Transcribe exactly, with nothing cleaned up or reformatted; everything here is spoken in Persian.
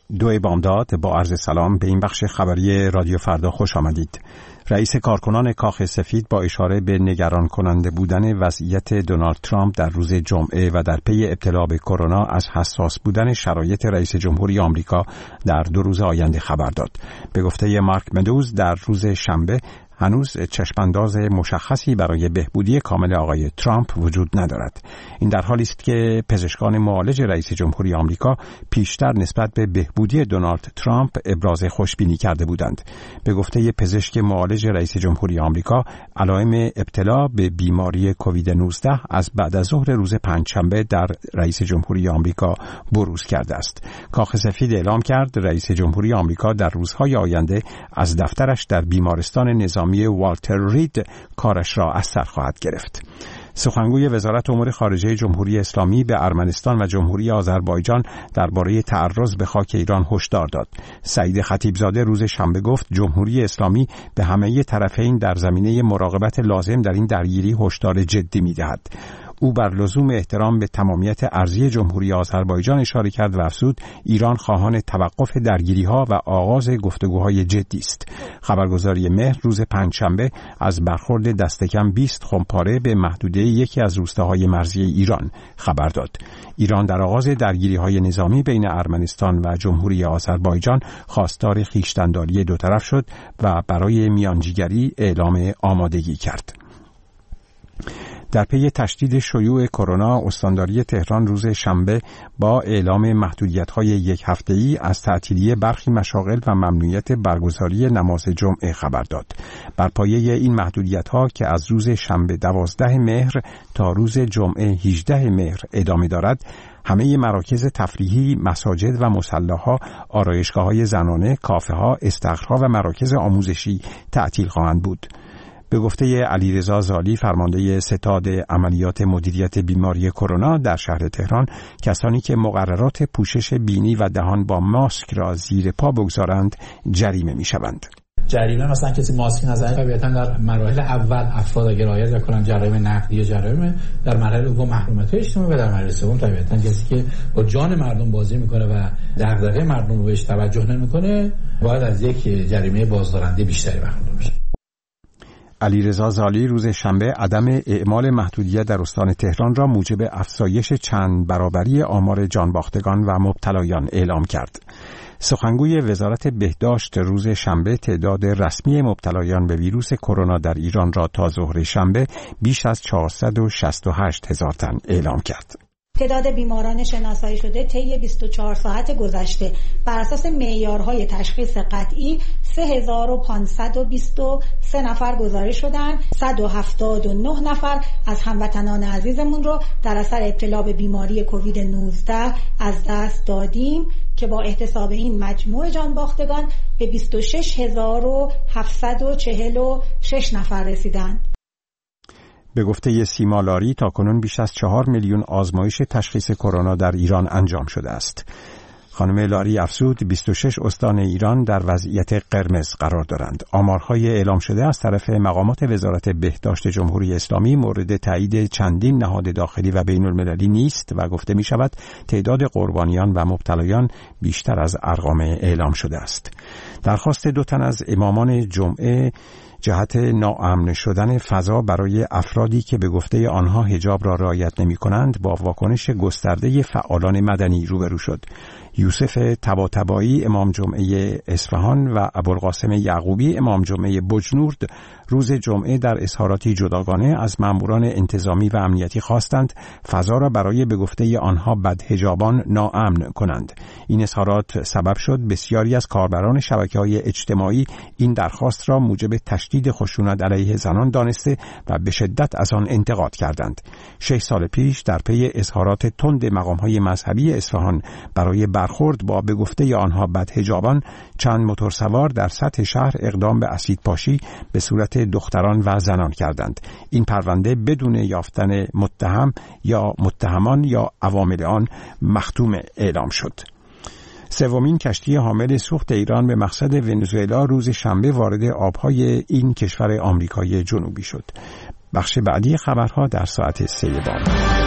دو بامداد با عرض سلام به این بخش خبری رادیو فردا خوش آمدید. رئیس کارکنان کاخ سفید با اشاره به نگران کننده بودن وضعیت دونالد ترامپ در روز جمعه و در پی ابتلا به کرونا از حساس بودن شرایط رئیس جمهوری آمریکا در دو روز آینده خبر داد. به گفته مارک مدوز در روز شنبه هنوز چشمانداز مشخصی برای بهبودی کامل آقای ترامپ وجود ندارد. این در حالی است که پزشکان معالج رئیس جمهوری آمریکا پیشتر نسبت به بهبودی دونالد ترامپ ابراز خوشبینی کرده بودند. به گفته پزشک معالج رئیس جمهوری آمریکا، علائم ابتلا به بیماری کووید نوزده از بعد از ظهر روز پنجشنبه در رئیس جمهوری آمریکا بروز کرده است. کاخ سفید اعلام کرد رئیس جمهوری آمریکا در روزهای آینده از دفترش در بیمارستان نظامی والتر رید کارش را از سر خواهد گرفت. سخنگوی وزارت امور خارجه جمهوری اسلامی به ارمنستان و جمهوری آذربایجان درباره تعرض به خاک ایران هشدار داد. سعید خطیبزاده روز شنبه گفت جمهوری اسلامی به همه طرفین در زمینه مراقبت لازم در این درگیری هشدار جدی می‌دهد. او بر لزوم احترام به تمامیت ارضی جمهوری آذربایجان اشاره کرد و افزود ایران خواهان توقف درگیری‌ها و آغاز گفتگوهای جدی است. خبرگزاری مهر روز پنجشنبه از برخورد دست کم بیست خمپاره به محدوده یکی از روستاهای مرزی ایران خبر داد. ایران در آغاز درگیری‌های نظامی بین ارمنستان و جمهوری آذربایجان خواستار خویشتن‌داری دو طرف شد و برای میانجیگری اعلام آمادگی کرد. در پی تشدید شیوع کرونا، استانداری تهران روز شنبه با اعلام محدودیت‌های یک هفته‌ای از تعطیلی برخی مشاغل و ممنوعیت برگزاری نماز جمعه خبر داد. بر پایه این محدودیت‌ها که از روز شنبه دوازده مهر تا روز جمعه هجده مهر ادامه دارد، همه مراکز تفریحی، مساجد و مصلاها، آرایشگاه‌های زنانه، کافه‌ها، استخرها و مراکز آموزشی تعطیل خواهند بود. به گفته علیرضا زالی، فرمانده ستاد عملیات مدیریت بیماری کرونا در شهر تهران، کسانی که مقررات پوشش بینی و دهان با ماسک را زیر پا بگذارند جریمه می‌شوند. جریمه مثلا کسی ماسک نزنه طبیعتاً در مراحل اول افراد اگر رعایت نکنن جریمه نقدی یا جریمه، در مرحله دوم محرومیت اجتماعی و در مرحله سوم طبیعتاً کسی که با جان مردم بازی میکنه و دغدغه مردم رو بهش توجه نمیکنه باید از یک جریمه بازدارنده بیشتری برخوردار بشه. علیرضا زالی روز شنبه عدم اعمال محدودیت در استان تهران را موجب افزایش چند برابری آمار جانباختگان و مبتلایان اعلام کرد. سخنگوی وزارت بهداشت روز شنبه تعداد رسمی مبتلایان به ویروس کرونا در ایران را تا ظهر شنبه بیش از چهارصد و شصت و هشت هزار تن اعلام کرد. تعداد بیماران شناسایی شده طی بیست و چهار ساعت گذشته بر اساس معیارهای تشخیص قطعی سه هزار و پانصد و بیست و سه نفر گزارش شدند. صد و هفتاد و نه نفر از هموطنان عزیزمون رو در اثر ابتلا به بیماری کووید نوزده از دست دادیم که با احتساب این مجموع جانباختگان به بیست و شش هزار و هفتصد و چهل و شش نفر رسیدند. به گفته سیما لاری تاکنون بیش از چهار میلیون آزمایش تشخیص کرونا در ایران انجام شده است. خانم لاری افزود بیست و شش استان ایران در وضعیت قرمز قرار دارند. آمارهای اعلام شده از طرف مقامات وزارت بهداشت جمهوری اسلامی مورد تایید چندین نهاد داخلی و بین المللی نیست و گفته می شود تعداد قربانیان و مبتلایان بیشتر از ارقام اعلام شده است. درخواست دو تن از امامان جمعه جهت ناامن شدن فضا برای افرادی که به گفته آنها حجاب را رعایت نمی کنند با واکنش گسترده فعالان مدنی روبرو شد. یوسف طباطبایی امام جمعه اصفهان و ابوالقاسم یعقوبی امام جمعه بجنورد روز جمعه در اظهاراتی جداگانه از ماموران انتظامی و امنیتی خواستند فضا را برای به گفته آنها بدحجابان ناامن کنند. این اظهارات سبب شد بسیاری از کاربران شبکه‌های اجتماعی این درخواست را موجب تشدید خشونت علیه زنان دانسته و به شدت از آن انتقاد کردند. شش سال پیش در پی اظهارات تند مقام‌های مذهبی اصفهان برای برخورد با به گفته آنها بدحجابان، چند موتورسوار در سطح شهر اقدام به اسیدپاشی به صورت دختران و زنان کردند. این پرونده بدون یافتن متهم یا متهمان یا عوامل آن مختوم اعلام شد. سومین کشتی حامل سوخت ایران به مقصد ونزوئلا روز شنبه وارد آبهای این کشور آمریکای جنوبی شد. بخش بعدی خبرها در ساعت سه بام.